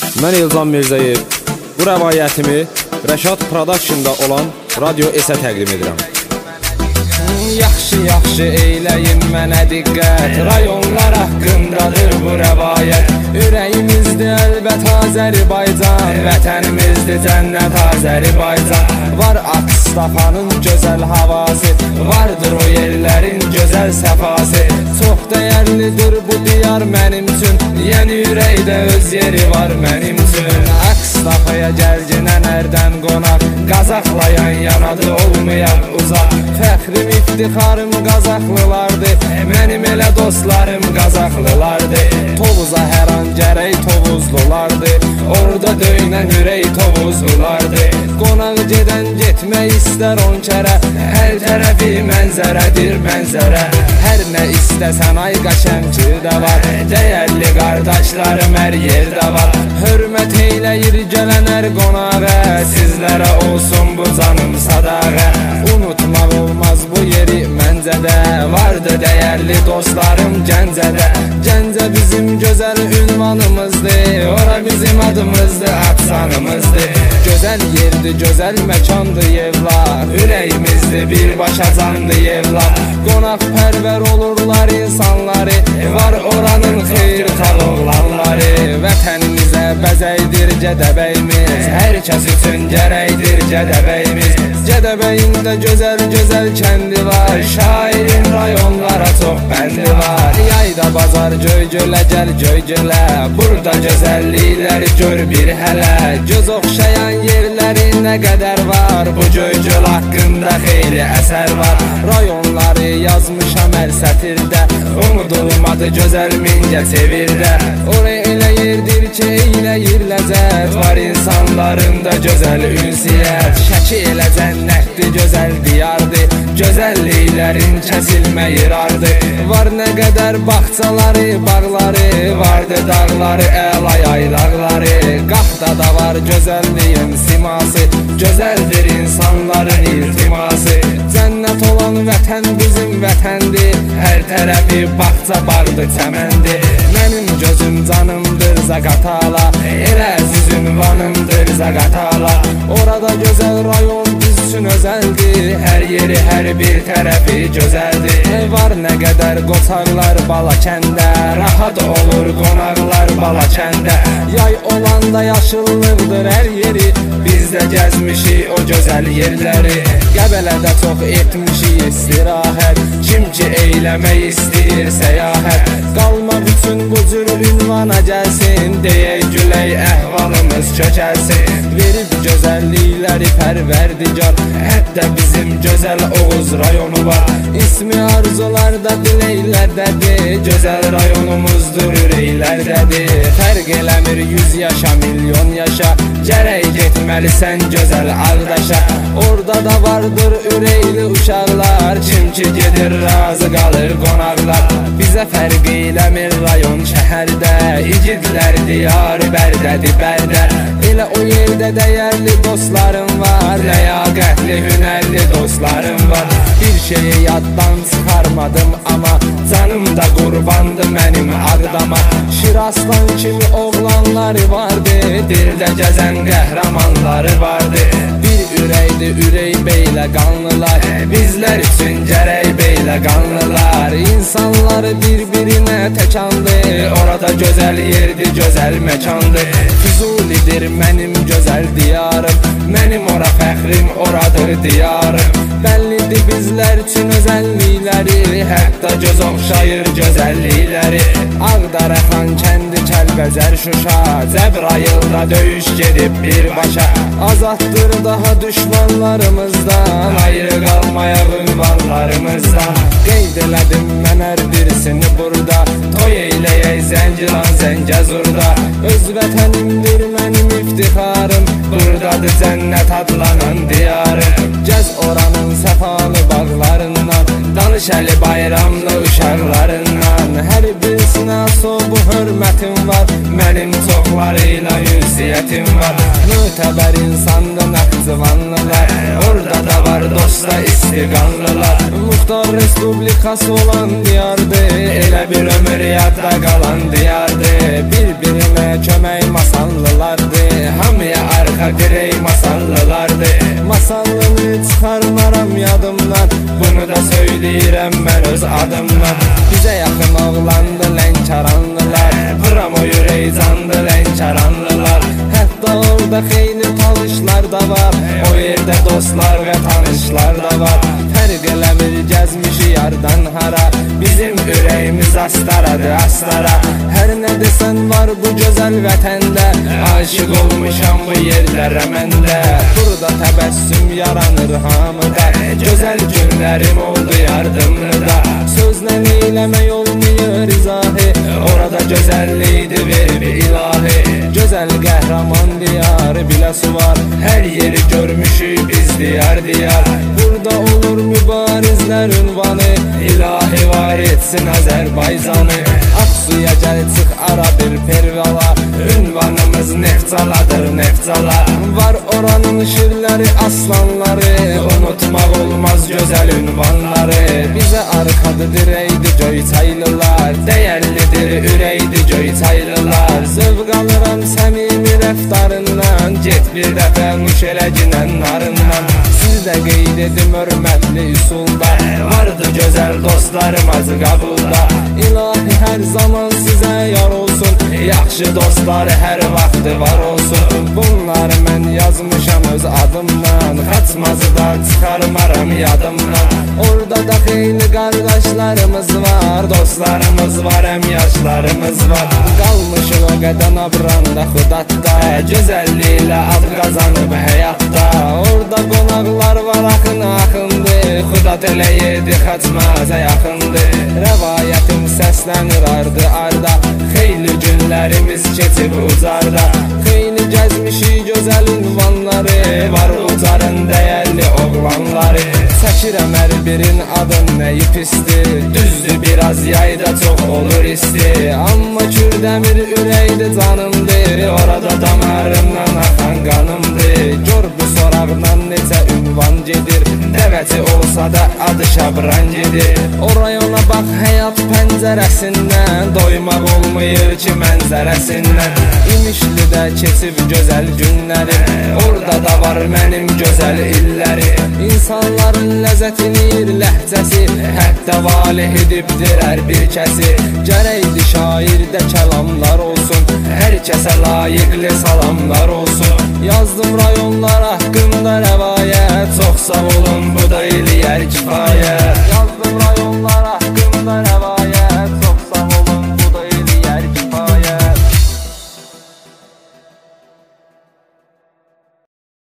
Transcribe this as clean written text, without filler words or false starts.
Mən İlzam Mirzəyev. Bu rəvayətimi Rəşad Production'da olan Radio S-ə təqdim edirəm. Yaxşı eyləyin mənə diqqət, rayonlar haqqındadır bu rəvayət. Ürəyimizdir əlbət Azərbaycan, vətənimizdir cənnət Azərbaycan. Var Akstafanın gözəl havası, vardır o yerlərin gözəl səfası. Çox dəyərlidir bu diyar mənim üçün, yəni ürəkdə öz yeri var mənim üçün. Akstafaya gəlginə nərdən qonaq, Qazaxlayan yanadı olmayan uzaq. Fəxrim iftixarım Qazaxlılardır, mənim elə dostlarım Qazaxlılardır. Tovuza hər an gərək Tovuzlulardır, orada döynən ürək Tovuzlulardır. Qonaq gedən getmək istər 10 kərə, hər tərəfi mənzərədir mənzərə. Hər nə istəsən ay Qaşəmkidə var, dəyərli qardaşlarım hər yerdə var. Hörmət eyləyir gələn hər qonağa, sizlərə olsun bu canım sadağa. Unutmaq olmaz bu yeri Məncədə, vardı dəyərli dostlarım Gəncədə. Gəncə bizim gözəl ünvanımızdır, ora bizim adımızdır, afsanımızdır. Gözəl yerdir, gözəl məkandır evlar, ürəyimizdir birbaşa candır evlar. Qonaq pərvər olurlar insanları, var oranın xeyirxah oğlanları. Vətənimizə bəzəkdir Gədəbəyimiz, hər kəs üçün gərəkdir Gədəbəyimiz. Gədəbəyində gözəl kəndi var, şairin rayonlara çox bəndi var. Yayda bazar göy-gölə gəl göy-gölə, burada gözəllikləri gör bir hələ. Göz oxşayan yerləri nə qədər var, bu göy-göl haqqında xeyli əsər var. Rayonları yazmışam hər sətirdə, unudulmadı gözəl Mingəçevirdə. Oraya elə yerdir ki eyləyir ləzzət, var insanlarında gözəl ünsiyyət. Şəki elə cənnətdir, gözəl diyardır, gözəlliklərin kəsilməyir ardı. Var nə qədər bağçaları, bağları, vardı dağları, əla yaylaqları. Qaxda da var gözəlliyin siması, gözəldir insanların iltiması. Cənnət olan vətən bizim vətəndir, hər tərəfi bağça bağdır çəməndir. Mənim gözüm canımdır Zaqatala, elə əziz ünvanımdır Zaqatala. Orada gözəl rayon biz üçün özəldir, hər yeri hər bir tərəfi gözəldir. Var nə qədər qoçaqlar Balakəndə, rahat olur qonaqlar Balakəndə. Yay olanda yaşıllıqdır hər yeri, biz də gəzmişik o gözəl yerləri. Qəbələdə çox etmişik istirahət, kim ki eyləmək istəyir səyahət. Qalmaq üçün bu cür ünvana gəlsin, deyək gülək əhvalımız kökəlsin. Verib gözəllikləri pərverdigar, hətta bizim gözəl Oğuz rayonu var. İsmi arzularda diləklərdədir, gözəl rayonumuzdur ürəklərdədir. Fərq eləmir 100 yaşa milyon yaşa, gərək getməlisən gözəl Ağdaşa. Orada da vardır ürəkli uşaqlar, kim ki gedir razı qalır qonaqlar. Bizə fərq eləmir rayon şəhərdə, igidlər diyarı Bərdədir Bərdə. Elə o yerdə dəyərli dostlarım var, ləyaqətli hünərli dostlarım var. Bir şeyi yaddan çıxarmadım ama canım da qurbandı mənim Ağdama. Şiraslan kimi oğlanları vardı, dildə gəzən qəhrəmanları vardı. Bir ürəkdir ürək beylə qanlılar, bizlər üçün gərək beylə qanlılar. İnsanları bir-birinə təkandı, orada gözəl yerdir, gözəl məkandı. Füzulidir mənim gözəl diyarım, mənim ora fəxrim, oradır diyarım. Bəllidir bizlər üçün özəllikləri, hətta göz oxşayır gözəllikləri. Ağdərə xan kəndi Kəlbəzər Şuşa, Cəbrayılda döyüş gedib birbaşa. Azaddır daha düşmanlarımızdan, ayrı qalmayaq ünvanlarımızdan. Qeyd elədim mən hər birisini burada, toy eyləyək Zəngilan Zəngəzurda. Öz vətənimdir mənim iftixarım, buradadır cənnət adlanan diyarım. Gəz oranın səfalı bağlarından, danış Əli bayramlı uşaqlarından. Hər birisinə sobu hörmətim var, mənim çoxlarıyla ünsiyyətim var. Mötəbər insandı Naxçıvanlılar, orada da var dosta istiqanlılar. Muxtar Respublikası olan diyardı, elə bir ömür yadda qalan diyardı. Bir-birinə kömək masanlılar adımdan. Bizə yaxın oğlandı Lənkəranlılar, vuram o ürək candı Lənkəranlılar. Hətta orada xeyli tanışlar da var, o yerdə dostlar və tanışlar da var. Fərq eləmir gəzmişi yardan hara, bizim ürəyimiz astaradır astara. Hər nə desən var bu gözəl vətəndə, aşıq olmuşam bu yerlərə məndə. Burada təbəssüm yaranır hamıda, gözəl günlərim oldu yardımda. Sözlə eyləmək olmuyor izahi, orada gözəllikdir verib ilahi. Gözəl qəhrəman diyarı biləsi var, hər yeri görmüşük biz diyar diyar. Burada olur mübarizlər ünvanı, ilahi var etsin Azərbaycanı. Aksuya gəl çıx ara bir pervala, ünvanımız Neftçaladır Neftçala. Var oranın şirləri aslanları, unutmaq olmaz gözəl ünvanları. Bizə arxadır dirəkdir Göyçaylılar, dəyərlidir ürəkdir Göyçaylılar. Zövq alıram səmimi rəftarından, get bir dəfə nuş elə ginən narından. Sizdə qeyd edim hörmətli üsulda, vardı gözəl dostlarım azı qabulda. İlahi hər zaman sizə yar olsun, yaxşı dostları hər vaxtı var olsun. Bunları mən yazmışam öz adımdan, xaçmazı da çıxarmaram yadımdan. Orada da xeyli qardaşlarımız var, dostlarımız var, əmyaşlarımız var. Qalmışıq o qədən abranda xudadda, gözəlliklə ad qazanıb həyatda. Orada qonaqlar var axın axındır, xudad elə yedi xaçmaza yaxındır. Rəvayətim səslənir ardı arda, xeyli günlərimiz keçib ucarda. Xeyli gəzmişik gözəl ünvanları, var ucarın dəyərli oğlanları. Çəkirəm hər birin adın nəyi pisdir, düzdür biraz yayda çox olur isti. Amma Kürdəmir ürəkdir canımdır, orada damarımdan axan qanımdır. Gör bu soraqdan necə ünvan gedir, dəvəti olsa da adı Şabran gedir. O rayona bax həyat pəncərəsindən, doymaq olmayır ki mənzərəsindən. İmişlidə keçib gözəl günlərim, orada da var mənim gözəl illəri. İnsanların ləzzətini yir ləhcəsi, hətta valih edibdir hər bir kəsi. Gərəkdir şairdə kəlamlar olsun, hər kəsə layiqli salamlar olsun. Yazdım rayonlar haqqında rəvayət, çox sağ olun bu da eləyər kifayət. Yazdım rayonlar haqqında